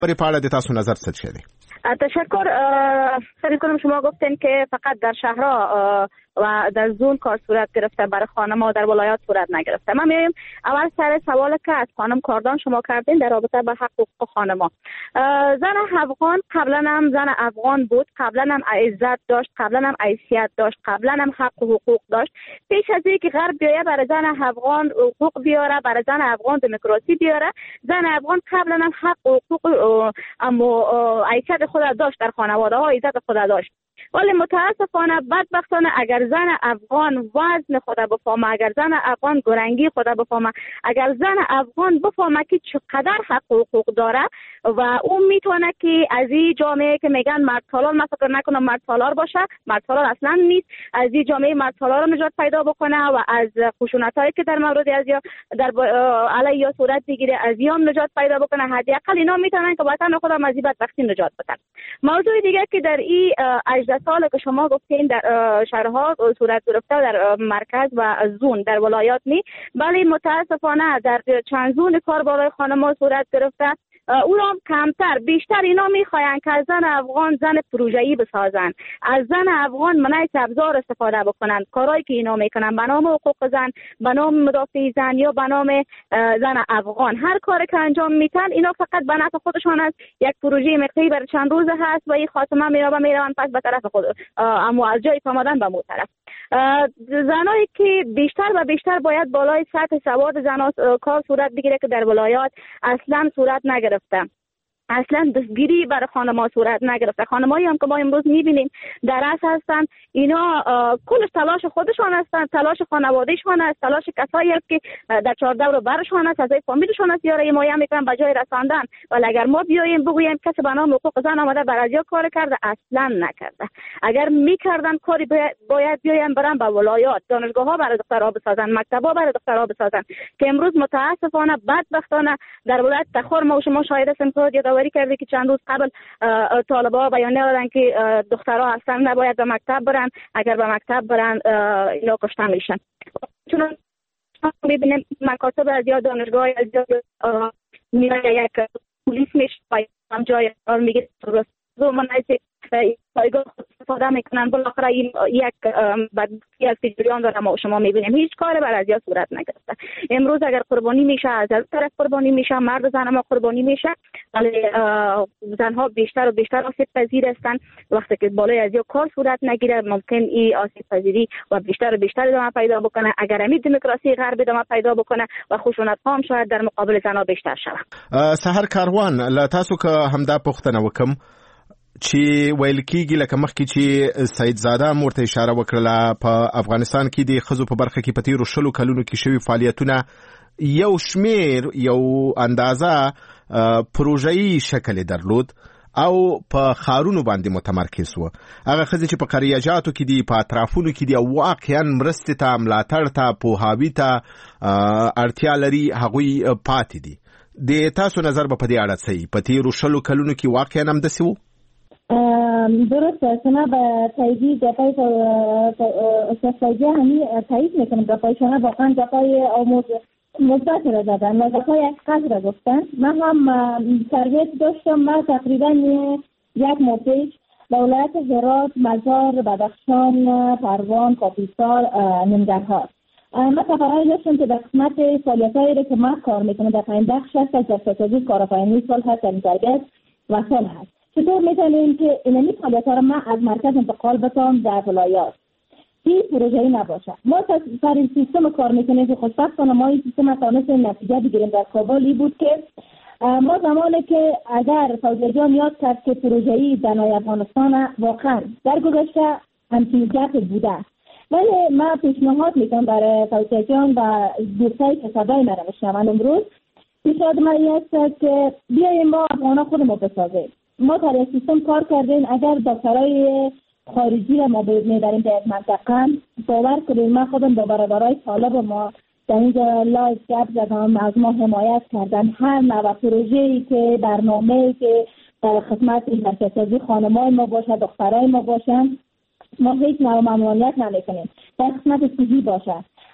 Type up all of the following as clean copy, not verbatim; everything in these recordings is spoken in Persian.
برای پاره د تاسو نظر څه چي دی؟ تشکر. فکر کنم شما گفتین که فقط در شهرها و در زون کار صورت گرفته، برای خانم‌ها در ولایات صورت نگرفته. من میگم اول سر سوالی که از خانم کاردان شما کردین در رابطه با حقوق خانم‌ها. زن افغان قبلا هم زن افغان بود، قبلا هم عزت داشت، قبلا هم حیثیت داشت، قبلا هم حق و حقوق داشت. پیش از اینکه غرب بیایه برای زن افغان حقوق بیاره، برای زن افغان دموکراسی بیاره، زن افغان قبلا هم حق و حقوق اما حیثیت خود داشت، در خانواده ها عزت خود داشت. ولی متاسفانه بدبختانه اگر زن افغان وزن خود بفهمه، اگر زن افغان گرنگی خود بفهمه، اگر زن افغان بفهمه که چقدر حق و حقوق داره و اون میتونه که از این جامعه که میگن مرد سالار، من فکر نکنم مرد سالار باشه، مرد سالار اصلا نیست، از این جامعه مرد سالار نجات پیدا بکنه و از خشونتایی که در مورد از یا در علیه یا صورت بگیره از یام نجات پیدا بکنه. حداقل اینا میتونن که وطن خودم از این بدبختی نجات بدن. موضوع دیگه که در این 18 سال که شما گفتین در شهرها صورت گرفته، در مرکز و زون در ولایات نی، ولی متاسفانه در چند زون کار بالای خانم‌ها صورت گرفته. او را کمتر، بیشتر اینا میخواین که از زن افغان زن پروژه‌ای بسازن، از زن افغان منع ابزار استفاده بکنن. کارهایی که اینا میکنن به نام حقوق زن، به نام مدافع زن یا به نام زن افغان، هر کاری که انجام میتن اینا فقط به نفع خودشان است. یک پروژه مقطعی برای چند روز هست و این خاتمه میروان پس به طرف خود، اما از جای آمدن به مو طرف. زنایی که بیشتر و بیشتر باید بالای سطح سواد زنان کار صورت بگیره که در ولایات اصلا صورت نگرفته. اصلا دستگیری برای خانم‌ها صورت نگرفته. خانمایی هم که ما امروز می‌بینیم در اصل هستن، اینا کلش تلاش خودشان هستن، تلاش خانواده‌شان است، تلاش کسایی است که در چهاردور و برشان است، از فامیلشان است، یاره حمایت میکنن به جای رساندن. ولی اگر ما بیایم بگوییم کسی به نام حقوق زن آمده برای کار کرده، اصلا نکرده. اگر میکردن کاری باید بیایم برن به ولایات، دانشگاه‌ها برای دخترها بسازن، مکتب‌ها برای دخترها بسازن، که امروز متاسفانه بدبختانه در ولایت تخار ما و شما شاهد هستیم که کرده که چند روز قبل طالبا بیانیه دادن که دخترها اصلا نباید به مکتب برن، اگر به مکتب برن اینا کشته میشن. چون میبینیم مکاتب از یا دانشگاه از یا یک پلیس میشه هم جای میگه رو منعی پایگاه استفاده میکنن. بالاخره یک بدبختی از جریان داره ما شما میبینیم هیچ کار بر از یا صورت نگرفته. امروز اگر قربانی میشه از طرف قربانی میشه، مرد زن ما قربانی میشه، ولی زنها بیشتر و بیشتر آسیب پذیر هستند. وقتی که بالای از یا کار صورت نگیره ممکن این آسیب پذیری و بیشتر و بیشتر ادامه پیدا بکنه. اگر همین دموکراسی غرب ادامه پیدا بکنه و خشونت ها هم شاید در مقابل زنها بیشتر شود. سحر کاروان لا تاسو که همدا پوښتنه وکم چې ویل کېږي لکه مخکې چې سید زاده مورته اشاره وکړله په افغانستان کې د ښځو په برخه کې په تیرو 20 کلونو کې شوي فعالیتونه یو شمیر یو اندازه پروژه‌ای شکل درلود او په خارونو باندې متمرکز و. هغه ښځې چې په قریاجاتو کې دي، په اطرافونو کې دي، واقعا مرستې ته، ملاتړ ته، پوهاوي ته اړتیا لري، هغوی پاتې دي. د تاسو نظر به په دې اړه څه وي؟ په تیرو 20 کلونو کې واقعا همداسې و؟ درسته. شما به تاییدی گپای استفاده همی تایید میکنم. گپای شما واقعا گپای مثبت را دادن و گپای از قدر را گفتن. من هم تربیت داشتم. من تقریبا یک ماه پیش به ولایت هرات، مزار، بدخشان، پروان، کاپیسار، ننگرهار من سفرهایی داشتم که در قسمت فعالیت‌هایی را که من کار میکنم در پایین بخش هست، از جسدسازی کارآفرینی سال هست، در تربیت و سال هست. چطور میتونیم که اینمی فعالیت‌ها را من از مرکز انتقال بتام در ولایات؟ این پروژه‌ای نباشه. ما سر این سیستم کار میکنیم که خوشبختانه ما این سیستم تونستیم نتیجه بگیریم. در کابلی بود که ما زمانی که اگر فوزیه جان یاد کرد که پروژه‌ای زنای افغانستان واقعا در گذشته همچنین بوده، ولی من پیشنهاد میکنم برای فوزیه جان و دوستایی که صدای من را میشنون امروز، پیشنهاد من است که بیاییم ما افغانا خودمون بسازیم. ما در سیستم کار کردیم. اگر دکترای خارجی را ما میبریم در منطقه، باور کنید من خودم با برادرای طالب ما در اینجا لایو گپ زدم، از ما حمایت کردن. هر نوع پروژه‌ای که برنامه‌ای که در خدمت مرکزسازی خانم‌های ما باشه، دخترای ما باشن، ما هیچ نوع ممنوعیت نمیکنیم. در خدمت صحی باشه.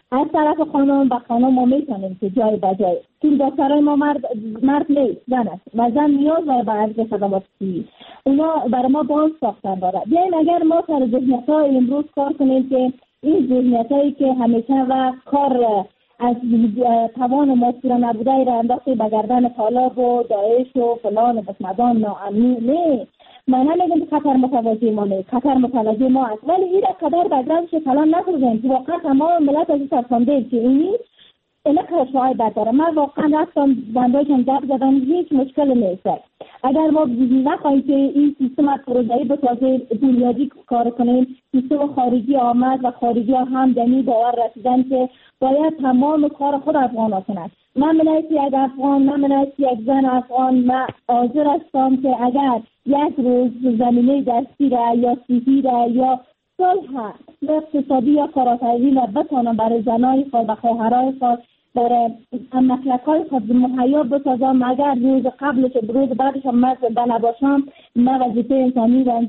از طرف خانم به خانم ما میتونیم که جای به جای چون دکترای ما مرد نیست، زن است و زن نیاز داره به عرض خدمات طبی. اونا برای ما باز ساختن داره. بیاین اگر ما سر ذهنیت‌های امروز کار کنیم که این ذهنیت‌هایی که همیشه و کار از توان ما پورا نبوده را انداخته به گردن طالب و داعش و فلان و بسمدان ناامنی. نه، من نمیگم که خطر متوجه ما نیست، خطر متوجه ما است، ولی این را قدر بگردش کلان نکنیم که واقعا تمام ملت از این سرخانده که اینی اینا کارشوهای بداره. من واقعا رفتم بندایشم گپ زدم، هیچ مشکل نیست. اگر ما نخواهیم که این سیستم پروژه‌ای به تازه بنیادی کار کنیم، سیستم خارجی آمد و خارجی ها هم دنی باور رسیدن که باید تمام کار خود افغان ها کنند. من منایت یک افغان، من منایت یک زن افغان، من حاضر هستم که اگر یک روز زمینه دستی را یا سیفی را یا صلح اقتصادی یا کارآفرینی را بتوانم برای زنای خود و خواهرای خود برای مسلک‌های خود مهیا بسازم، اگر روز قبلش روز بعدش هم من نباشم، من وظیفه انسانی و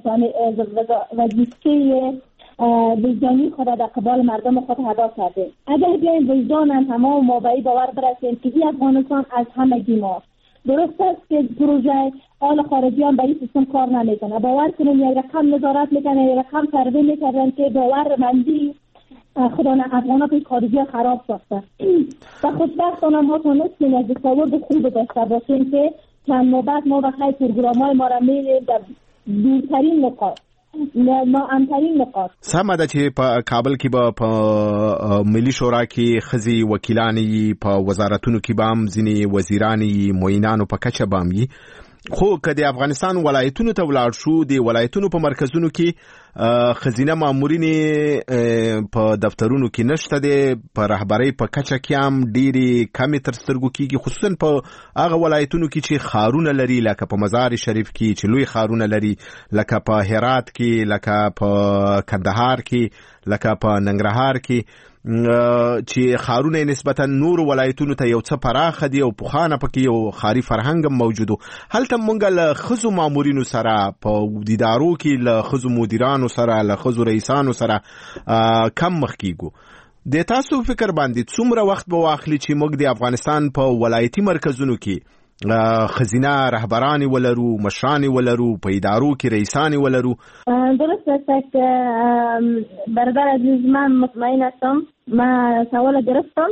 وظیفه وجدانی خود در قبال مردم خود ادا کرده. اگر بیایم وجدان تمام مابعی باور برسیم که این افغانستان از همگی ما. درست است که پروژه آل خارجیان به این سیستم کار نمیکنه. باور کنیم یک رقم نظارت میکنه، یک رقم سروی میکردن که باورمندی خدا نه افغانات خارجی خراب ساخته و خوشبختانه ما تونستیم از تصاویر خوب داشته باشیم که چند نوبت ما بخیر پروگرام‌های ما را میریم در دورترین نقاط ناامترین نقاط. سمه ده چې په کابل کې به په ملي شورا کې ښځې وکیلانې په وزارتونو کې به هم ځینې وزیرانې معینانو په کچه به هم وي، خو که د افغانستان ولایتونو ته ولاړ شو، د ولایتونو په مرکزونو کې ښځینه مامورینې په دفترونو کې نشته دی، په رهبرۍ په کچه کې هم ډېرې کمې تر سترګو کېږي، خصوصا په هغه ولایتونو کې چې ښارونه لري، لکه په مزار شریف کې چې لوی ښارونه لري، لکه په هرات کې، لکه په کندهار کې، لکه په ننګرهار کې، چې ښارونه نسبتا نور ولایتونو ته یو څه پراخه دي او پخوانه پکې یو ښاري فرهنګ هم موجود و. هلته مونږ له ښځو مامورینو سره په دیدارو کې له ښځو مدیرانو سره، له ښځو رئیسانو سره کم مخ کیږو. د تاسو فکر باندې څومره وخت به واخلي چې موږ د افغانستان په ولایتي مرکزونو کې خزینه رهبرانی ولرو، مشرانی ولرو، په ادارو کې رئیسانی ولرو؟ درست است که برادر عزیز، من مطمئن هستم. من سوال گرفتم.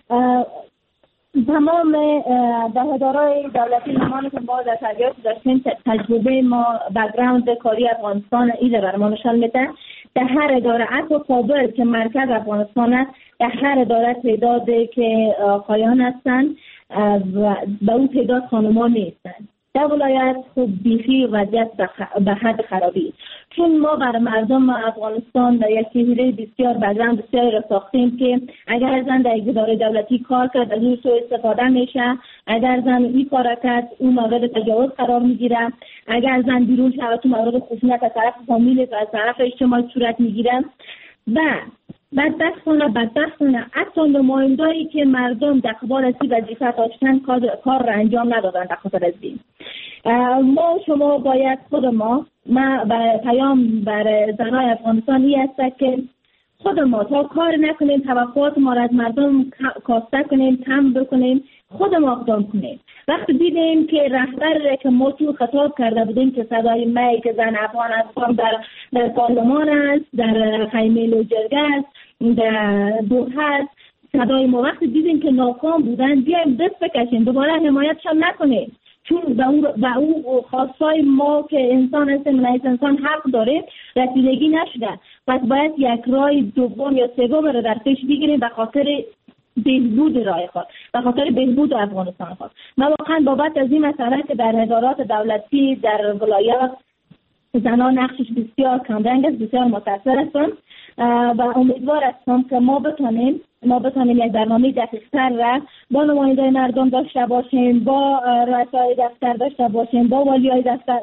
تمام ادارهای دولتی نمانی که ما در تجربه داشتیم، تجربه ما بک‌گراند کاری افغانستان ایده بر ما نشان میده. در هر اداره، حتی کابل که مرکز افغانستان است، در هر اداره تعدادی که آقایان هستند و به اون تعداد خانمان نیستند. در ولایت خوب بیخی وضعیت به حد خرابی، چون ما برای مردم افغانستان در یک چهره بسیار بک‌گراند بسیار را ساختیم که اگر زن در یک اداره دولتی کار کرد از اون سوء استفاده میشه، اگر زن این کار کرد اون مورد تجاوز قرار میگیره، اگر زن بیرون شود اون مورد خشونت از طرف فامیل و از طرف اجتماع صورت میگیره. و بدبختانه حتی نماینده‌ای که مردم در قبال از این وظیفه داشتن کار را انجام ندادن. در خاطر از این شما باید ما پیام بر زنای افغانستانی است که خود ما تا کار نکنیم، توقعات ما را از مردم کاسته کنیم، کم بکنیم، خود ما اقدام کنیم. وقتی دیدیم که رهبر که ما تو خطاب کرده بودیم که صدای می که زن افغان در پارلمان است، در خیمه لوجرگه است، در دوحه است، صدای ما وقتی دیدیم که ناکام بودن، بیایم دست بکشیم، دوباره حمایتشان نکنیم، چون به اون خواستای ما که انسان هستیم، انسان حق داره، رسیدگی نشده. پس باید یک راه دوم یا سوم رو در پیش بگیریم به خاطر بهبود راه خود، به خاطر بهبود افغانستان خود. من واقعا بابت از این مسئله که در ادارات دولتی در ولایات زنان نقشش بسیار کمرنگ است، بسیار متاثر هستم و امیدوار هستم که ما بتونیم یک برنامه دقیق‌تر را با نماینده مردم داشته باشیم، با رؤسای دفتر داشته باشیم، با والیای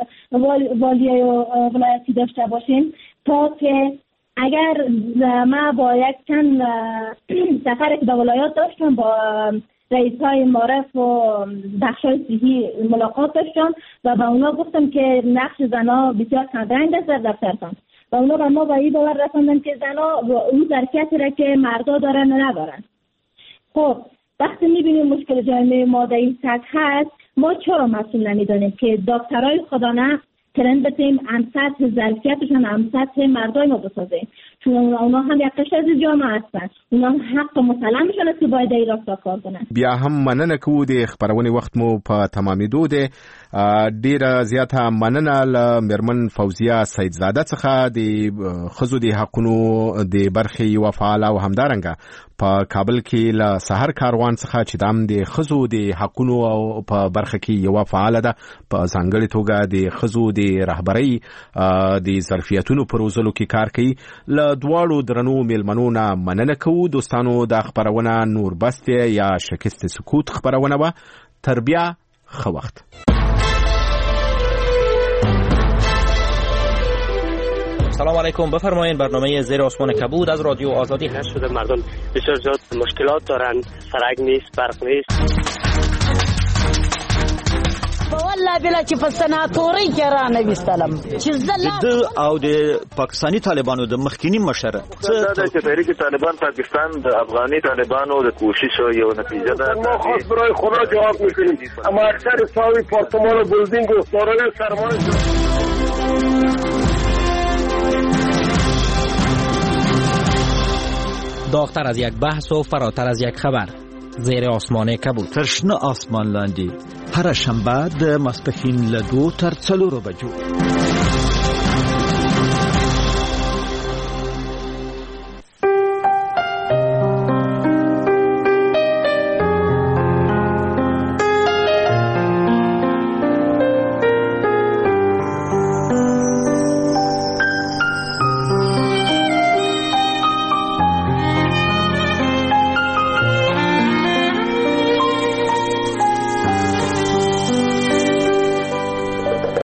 ولایتی داشته باشیم، تا که اگر ما با یک چند سفر که به ولایات داشتم با رئیس‌های معرف و بخش‌های صحی ملاقات داشتم و به اونا گفتم که نقش زن‌ها بسیار کمرنگ است در دفترتان و اونا به ما به این باور رساندن که زنها اون ظرفیتی را که مردا دارن ندارن. خب وقتی میبینیم مشکل جامعه ما در این سطح هست، ما چرا مسئول نمیدانیم که دکترای خدا نه ترند بتیم هم سطح ظرفیتشون هم سطح مردای ما بسازیم، چون اونا هم یک قشر از جامعه هستن، اونا حق مسلمشون است که باید این راستا کار کنن. بیا هم مننه کوو د خبرونې وخت مو په تمامېدو دی. ډیره زیاته مننه له میرمن فوزیه سیدزاده څخه د ښځو د حقونو د برخې یوه فعاله او همدارنګه په کابل کې له سحر کاروان څخه چې دام د ښځو د حقونو او په برخه کې یوه فعاله ده، په ځانګړې توګه د ښځو د رهبرۍ د ظرفیتونو په روزلو کې کار کوي. له دواړو درنو میلمنو نه مننه کوو. دوستانو دا خبرونه نور بست یا شکست سکوت خبرونه وه. تر بیا ښه وخت. سلام علیکم، بفرمایید. برنامه زیر آسمان کبود از رادیو آزادی هست. شده مردم بسیار زیاد مشکلات دارن، سرک نیست، برق نیست. والله بلا چې په سناتوري کې را نه وستلم چې د او د پاکستانی طالبانو د مخکینی مشر څه چې تحریک طالبان پاکستان د افغاني طالبانو د کوشش یو نتیجه ده. ما خاص برای خدا جواب میکنیم، اما اکثر ساوی پارتمان و بلدینگ و سارای سرمایه داغتر از یک بحث و فراتر از یک خبر. زیر آسمان کبود. ترشنه آسمان لاندی. هر شنبه د ماسپښین له 2 تر 4 بجو.